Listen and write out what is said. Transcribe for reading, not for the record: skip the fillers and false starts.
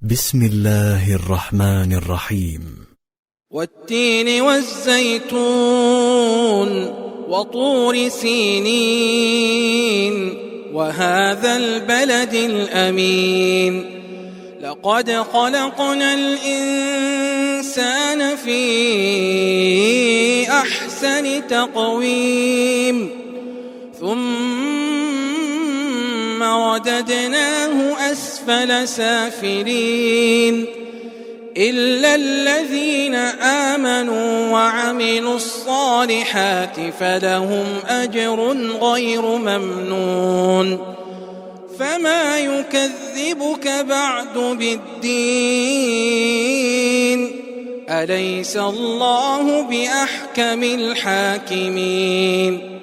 بسم الله الرحمن الرحيم. والتين والزيتون وطور سينين وهذا البلد الأمين لقد خلقنا الإنسان في أحسن تقويم ثم رددناه أسفل سافلين إلا الذين آمنوا وعملوا الصالحات فلهم أجر غير ممنون فما يكذبك بعد بالدين أليس الله بأحكم الحاكمين